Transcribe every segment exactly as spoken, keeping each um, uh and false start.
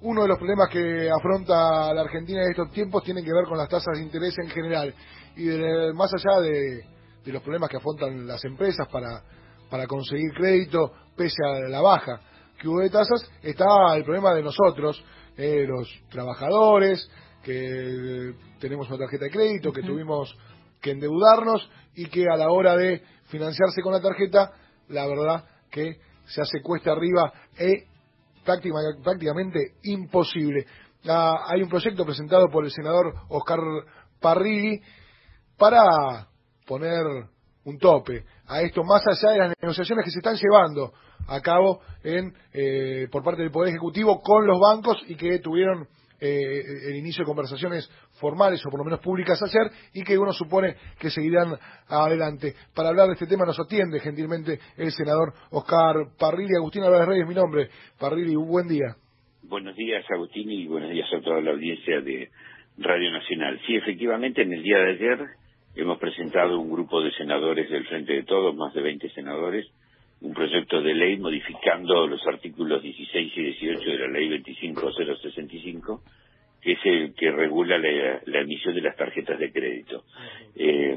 uno de los problemas que afronta la Argentina en estos tiempos tienen que ver con las tasas de interés en general. Y de, más allá de, de los problemas que afrontan las empresas para, para conseguir crédito, pese a la baja que hubo de tasas, está el problema de nosotros, eh, los trabajadores, que tenemos una tarjeta de crédito, que tuvimos que endeudarnos y que a la hora de financiarse con la tarjeta, la verdad que se hace cuesta arriba e prácticamente imposible. Ah, hay un proyecto presentado por el senador Oscar Parrilli para poner un tope a esto, más allá de las negociaciones que se están llevando a cabo en eh, por parte del Poder Ejecutivo con los bancos y que tuvieron eh, el inicio de conversaciones formales o por lo menos públicas ayer y que uno supone que seguirán adelante. Para hablar de este tema nos atiende gentilmente el senador Oscar Parrilli. Agustín Álvarez Reyes, mi nombre. Parrilli, un buen día. Buenos días, Agustín, y buenos días a toda la audiencia de Radio Nacional. Sí, efectivamente, en el día de ayer hemos presentado un grupo de senadores del Frente de Todos, más de veinte senadores, un proyecto de ley modificando los artículos dieciséis y dieciocho de la Ley veinticinco mil sesenta y cinco, que es el que regula la, la emisión de las tarjetas de crédito. Eh,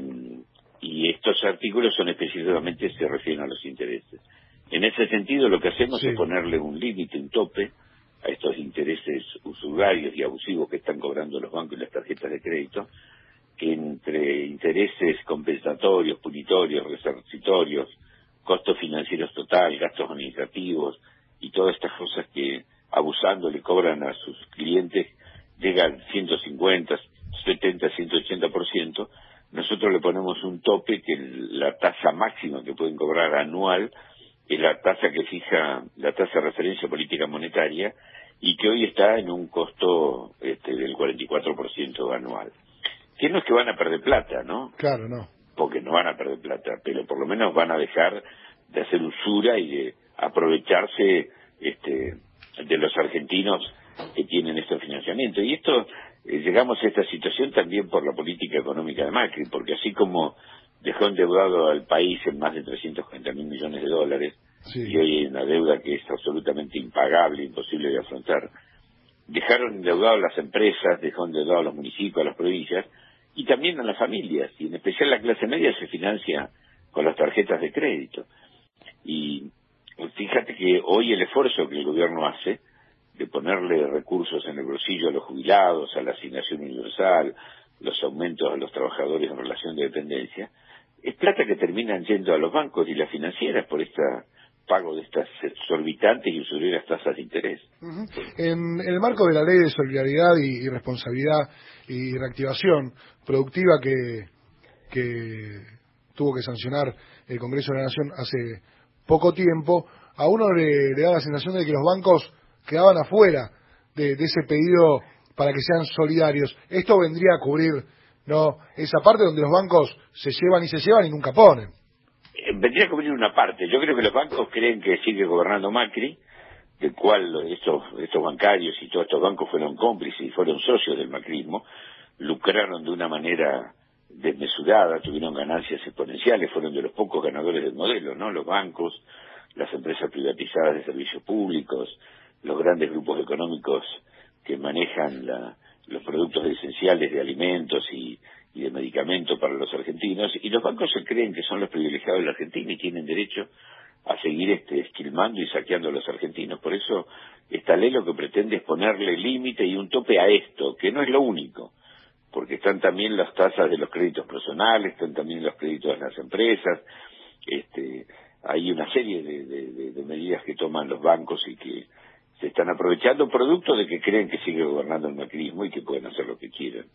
y estos artículos son específicamente, se refieren a los intereses. En ese sentido, lo que hacemos sí. es ponerle un límite, un tope, a estos intereses usurarios y abusivos que están cobrando los bancos y las tarjetas de crédito, que entre intereses compensatorios, punitorios, resarcitorios, costos financieros total, gastos administrativos y todas estas cosas que abusando le cobran a sus clientes llegan ciento cincuenta, setenta, ciento ochenta por ciento, nosotros le ponemos un tope que la tasa máxima que pueden cobrar anual es la tasa que fija la tasa de referencia política monetaria y que hoy está en un costo este, del cuarenta y cuatro por ciento anual. Que no es que van a perder plata, ¿no? Claro, no. Porque no van a perder plata, pero por lo menos van a dejar de hacer usura y de aprovecharse este, de los argentinos que tienen este financiamiento. Y esto, eh, llegamos a esta situación también por la política económica de Macri, porque así como dejó endeudado al país en más de trescientos cuarenta mil millones de dólares, sí. y hoy hay una deuda que es absolutamente impagable, imposible de afrontar, dejaron endeudados las empresas, dejó endeudados a los municipios, a las provincias, y también a las familias, y en especial la clase media se financia con las tarjetas de crédito. Y fíjate que hoy el esfuerzo que el gobierno hace de ponerle recursos en el bolsillo a los jubilados, a la asignación universal, los aumentos a los trabajadores en relación de dependencia, es plata que terminan yendo a los bancos y las financieras por este pago de estas exorbitantes y usureras tasas de interés. Uh-huh. En el marco de la Ley de Solidaridad y, y Responsabilidad y Reactivación Productiva que, que tuvo que sancionar el Congreso de la Nación hace poco tiempo, a uno le, le da la sensación de que los bancos quedaban afuera de, de ese pedido para que sean solidarios. Esto vendría a cubrir no esa parte donde los bancos se llevan y se llevan y nunca ponen. Vendría a cubrir una parte. Yo creo que los bancos creen que sigue gobernando Macri, del cual estos, estos bancarios y todos estos bancos fueron cómplices y fueron socios del macrismo, lucraron de una manera desmesurada, tuvieron ganancias exponenciales, fueron de los pocos ganadores del modelo, ¿no? Los bancos, las empresas privatizadas de servicios públicos, los grandes grupos económicos que manejan la, los productos esenciales de alimentos y, y de medicamentos para los argentinos, y los bancos se creen que son los privilegiados de la Argentina y tienen derecho a seguir este, esquilmando y saqueando a los argentinos. Por eso esta ley lo que pretende es ponerle límite y un tope a esto, que no es lo único, porque están también las tasas de los créditos personales, están también los créditos de las empresas, este, hay una serie de, de, de, de medidas que toman los bancos y que se están aprovechando producto de que creen que sigue gobernando el macrismo y que pueden hacer lo que quieran.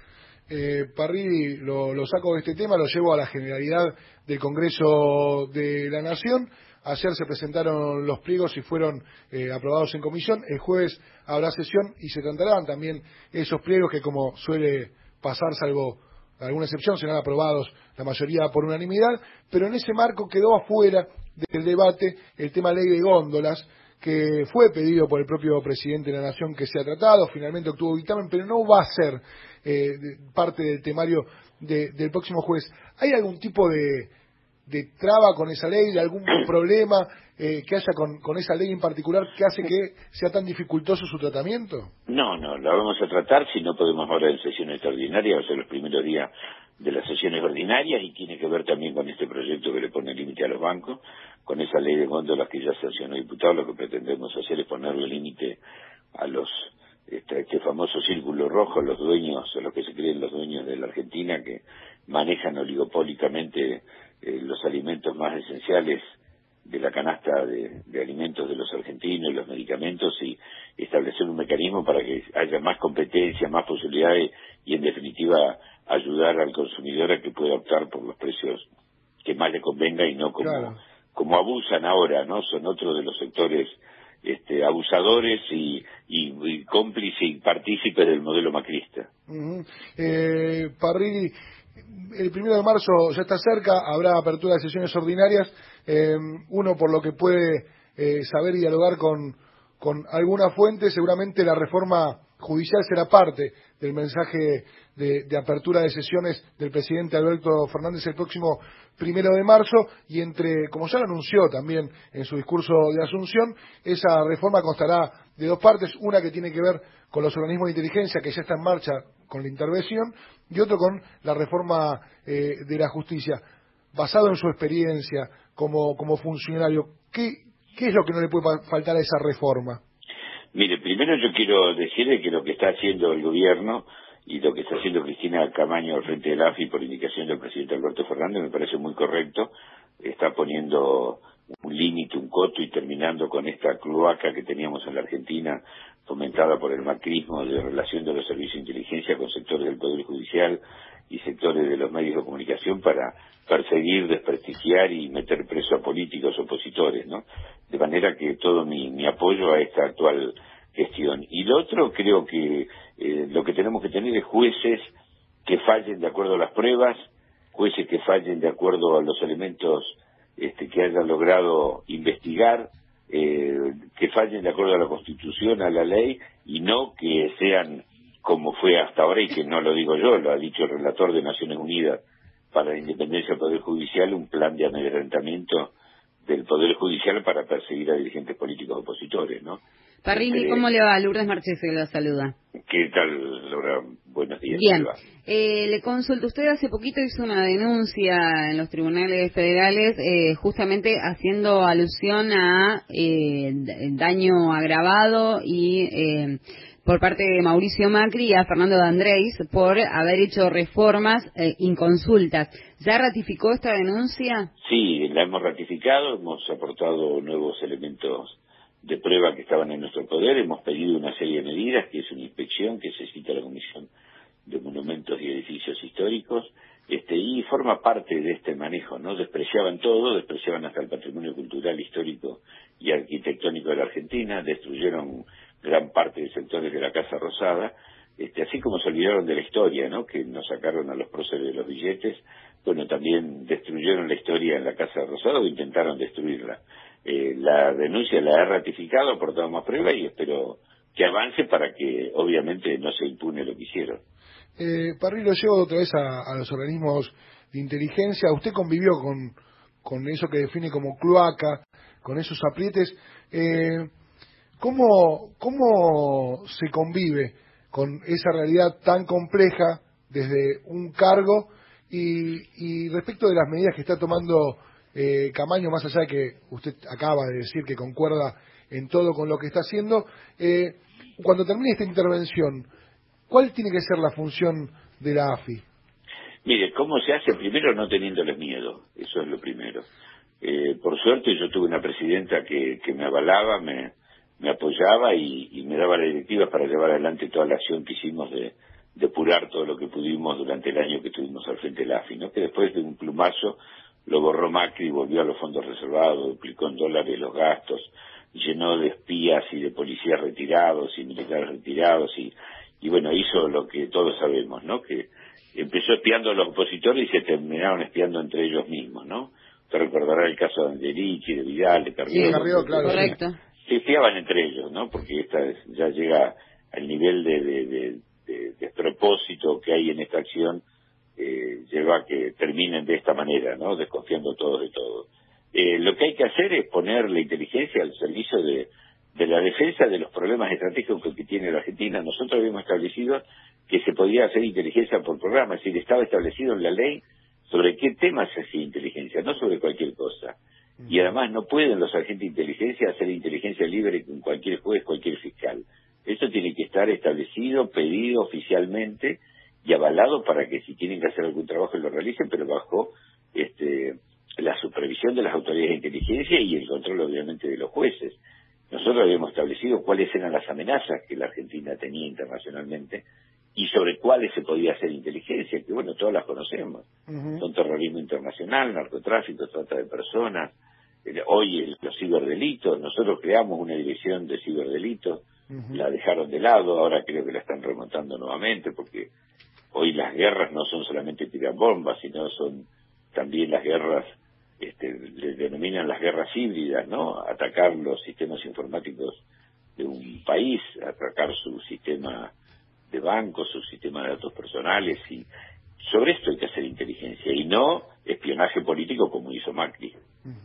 Eh, Parrilli, lo, lo saco de este tema, lo llevo a la generalidad del Congreso de la Nación. Ayer se presentaron los pliegos y fueron eh, aprobados en comisión. El jueves habrá sesión y se tratarán también esos pliegos que, como suele pasar, salvo alguna excepción, serán aprobados la mayoría por unanimidad. Pero en ese marco quedó afuera del debate el tema ley de góndolas, que fue pedido por el propio presidente de la Nación que sea tratado, finalmente obtuvo dictamen, pero no va a ser eh, parte del temario de, del próximo jueves. ¿Hay algún tipo de, de traba con esa ley, de algún problema eh, que haya con, con esa ley en particular que hace que sea tan dificultoso su tratamiento? No, no, la vamos a tratar, si no podemos ahora en sesiones extraordinarias, va a ser los primeros días de las sesiones ordinarias y tiene que ver también con este proyecto que le pone límite a los bancos, con esa ley de góndolas que ya sancionó el diputado. Lo que pretendemos hacer es ponerle límite a los este, este famoso círculo rojo, los dueños, a los que se creen los dueños de la Argentina, que manejan oligopólicamente eh, los alimentos más esenciales de la canasta de, de alimentos de los argentinos y los medicamentos, y establecer un mecanismo para que haya más competencia, más posibilidades y en definitiva ayudar al consumidor a que pueda optar por los precios que más le convenga y no como, claro. como abusan ahora, ¿no? Son otros de los sectores este, abusadores y, y, y cómplices y partícipes del modelo macrista. Uh-huh. eh, Parrilli, el primero de marzo ya está cerca, habrá apertura de sesiones ordinarias. Eh, uno, por lo que puede eh, saber y dialogar con, con alguna fuente, seguramente la reforma judicial será parte del mensaje de, de apertura de sesiones del presidente Alberto Fernández el próximo primero de marzo, y entre, como ya lo anunció también en su discurso de Asunción, esa reforma constará de dos partes, una que tiene que ver con los organismos de inteligencia que ya está en marcha con la intervención, y otro con la reforma eh, de la justicia. Basado en su experiencia como, como funcionario, ¿qué, ¿qué es lo que no le puede faltar a esa reforma? Mire, primero yo quiero decirle que lo que está haciendo el gobierno y lo que está haciendo Cristina Camaño al frente del A F I por indicación del presidente Alberto Fernández me parece muy correcto. Está poniendo un límite, un coto y terminando con esta cloaca que teníamos en la Argentina fomentada por el macrismo de relación de los servicios de inteligencia con sectores del Poder Judicial y sectores de los medios de comunicación para perseguir, desprestigiar y meter preso a políticos opositores, ¿no? De manera que todo mi, mi apoyo a esta actual gestión. Y lo otro, creo que eh, lo que tenemos que tener es jueces que fallen de acuerdo a las pruebas, jueces que fallen de acuerdo a los elementos este, que hayan logrado investigar, eh, que fallen de acuerdo a la Constitución, a la ley, y no que sean como fue hasta ahora, y que no lo digo yo, lo ha dicho el relator de Naciones Unidas para la independencia del Poder Judicial, un plan de amedrentamiento del Poder Judicial para perseguir a dirigentes políticos opositores, ¿no? Parrilli, Entre... ¿cómo le va? Lourdes Marchese lo saluda. ¿Qué tal, Laura? Buenos días. Bien. Eh, le consulto, usted hace poquito hizo una denuncia en los tribunales federales eh, justamente haciendo alusión a eh, daño agravado y eh, por parte de Mauricio Macri y a Fernando D'Andrés por haber hecho reformas eh, inconsultas. ¿Ya ratificó esta denuncia? Sí, la hemos ratificado, hemos aportado nuevos elementos de prueba que estaban en nuestro poder, hemos pedido una serie de medidas, que es una inspección que se cita a la Comisión de Monumentos y Edificios Históricos, este, y forma parte de este manejo, ¿no? Despreciaban todo, despreciaban hasta el patrimonio cultural, histórico y arquitectónico de la Argentina, destruyeron gran parte de sectores de la Casa Rosada, este, así como se olvidaron de la historia, ¿no? Que nos sacaron a los próceres de los billetes, bueno, también destruyeron la historia en la Casa Rosada o intentaron destruirla. Eh, la denuncia la he ratificado, aportado más pruebas y espero que avance para que obviamente no se impune lo que hicieron. Eh, Parrilli, lo llevo otra vez a, a los organismos de inteligencia. Usted convivió con, con eso que define como cloaca, con esos aprietes. Eh, ¿cómo, ¿Cómo se convive con esa realidad tan compleja desde un cargo y, y respecto de las medidas que está tomando eh, Camaño, más allá de que usted acaba de decir que concuerda en todo con lo que está haciendo, eh, cuando termine esta intervención, ¿cuál tiene que ser la función de la A F I? Mire, ¿cómo se hace? Primero no teniéndoles miedo, eso es lo primero. Eh, por suerte yo tuve una presidenta que, que me avalaba, me, me apoyaba y, y me daba las directivas para llevar adelante toda la acción que hicimos de depurar todo lo que pudimos durante el año que estuvimos al frente de la A F I, ¿no? Que después de un plumazo lo borró Macri, volvió a los fondos reservados, duplicó en dólares los gastos, llenó de espías y de policías retirados y militares retirados y, y bueno, hizo lo que todos sabemos, ¿no? Que empezó espiando a los opositores y se terminaron espiando entre ellos mismos, ¿no? Usted recordará el caso de Angelici, de Vidal, de Carrió. Sí, Carrió, claro. Correcto. Se espiaban entre ellos, ¿no? Porque esta ya llega al nivel de, de, de, de despropósito que hay en esta acción eh, lleva a que terminen de esta manera, ¿no? Desconfiando todos de todo. Eh, lo que hay que hacer es poner la inteligencia al servicio de, de la defensa de los problemas estratégicos que tiene la Argentina. Nosotros habíamos establecido que se podía hacer inteligencia por programa, es decir, estaba establecido en la ley sobre qué temas se hacía inteligencia, no sobre cualquier cosa. Y además no pueden los agentes de inteligencia hacer inteligencia libre con cualquier juez, cualquier fiscal. Eso tiene que estar establecido, pedido oficialmente y avalado para que si tienen que hacer algún trabajo lo realicen, pero bajo este, la supervisión de las autoridades de inteligencia y el control obviamente de los jueces. Nosotros habíamos establecido cuáles eran las amenazas que la Argentina tenía internacionalmente y sobre cuáles se podía hacer inteligencia, que bueno, todas las conocemos. Uh-huh. Son terrorismo internacional, narcotráfico, trata de personas, eh, hoy el, los ciberdelitos. Nosotros creamos una división de ciberdelitos, uh-huh. La dejaron de lado, ahora creo que la están remontando nuevamente, porque hoy las guerras no son solamente tirar bombas, sino son también las guerras, este, le denominan las guerras híbridas, ¿no? Atacar los sistemas informáticos de un país, atacar su sistema de bancos, su sistema de datos personales, y sobre esto hay que hacer inteligencia y no espionaje político como hizo Macri.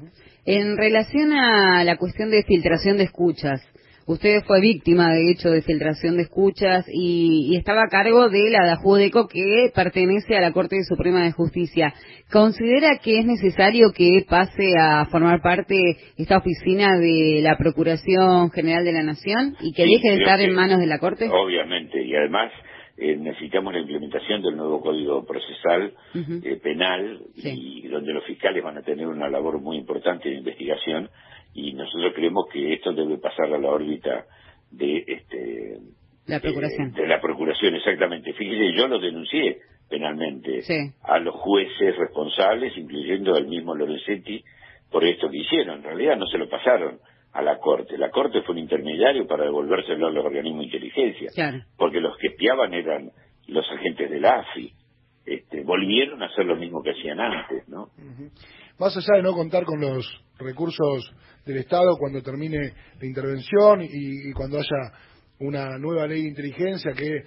En relación a la cuestión de filtración de escuchas, usted fue víctima de hecho de filtración de escuchas y, y estaba a cargo de la Dajudeco, que pertenece a la Corte Suprema de Justicia. ¿Considera que es necesario que pase a formar parte esta oficina de la Procuración General de la Nación y que sí, deje de estar que, en manos de la Corte? Obviamente, y además eh, necesitamos la implementación del nuevo Código Procesal uh-huh. eh, Penal, sí. Y donde los fiscales van a tener una labor muy importante de investigación, y nosotros creemos que esto debe pasar a la órbita de este la Procuración. Eh, de la Procuración, exactamente. Fíjese, yo lo denuncié penalmente sí. a los jueces responsables, incluyendo al mismo Lorenzetti, por esto que hicieron. En realidad no se lo pasaron a la Corte. La Corte fue un intermediario para devolvérselo a los organismos de inteligencia, claro. Porque los que espiaban eran los agentes de la A F I. Este, volvieron a hacer lo mismo que hacían antes, ¿no? Uh-huh. Más allá de no contar con los recursos del Estado cuando termine la intervención y, y cuando haya una nueva ley de inteligencia que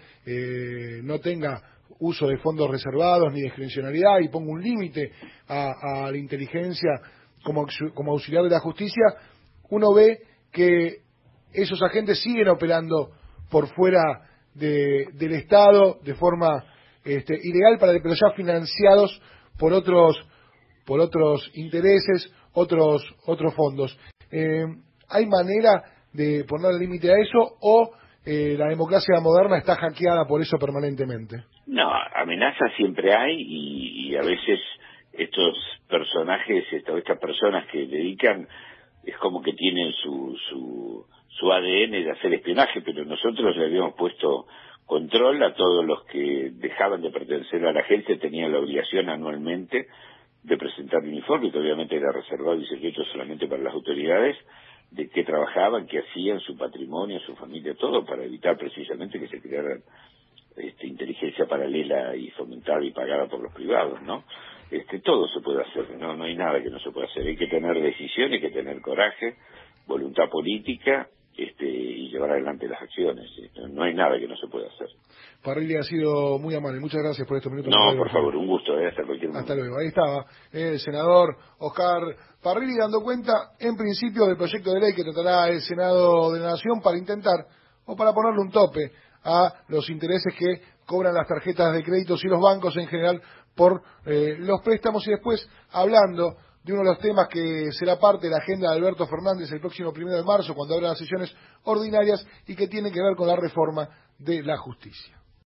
eh, no tenga uso de fondos reservados ni discrecionalidad y ponga un límite a, a la inteligencia como, como auxiliar de la justicia, uno ve que esos agentes siguen operando por fuera de, del Estado de forma este, ilegal, para, pero ya financiados por otros por otros intereses, otros otros fondos. Eh, ¿Hay manera de poner límite a eso o eh, la democracia moderna está hackeada por eso permanentemente? No, amenazas siempre hay y, y a veces estos personajes, estas, estas personas que dedican, es como que tienen su, su, su A D N de hacer espionaje, pero nosotros le habíamos puesto control a todos los que dejaban de pertenecer a la agencia, tenían la obligación anualmente de presentar un informe, que obviamente era reservado y secreto solamente para las autoridades, de qué trabajaban, qué hacían, su patrimonio, su familia, todo, para evitar precisamente que se crearan este, inteligencia paralela y fomentada y pagada por los privados, ¿no? Este, todo se puede hacer, no, no hay nada que no se pueda hacer. Hay que tener decisión, hay que tener coraje, voluntad política, este, y llevar adelante las acciones. No hay nada que no se pueda hacer. Parrilli, ha sido muy amable. Muchas gracias por estos minutos. No, por favor, un gusto, eh, hasta cualquier momento. Hasta luego. Ahí estaba el senador Oscar Parrilli dando cuenta, en principio, del proyecto de ley que tratará el Senado de la Nación para intentar, o para ponerle un tope a los intereses que cobran las tarjetas de créditos y los bancos en general por eh, los préstamos, y después hablando de uno de los temas que será parte de la agenda de Alberto Fernández el próximo primero de marzo, cuando habrá las sesiones ordinarias, y que tiene que ver con la reforma de la justicia.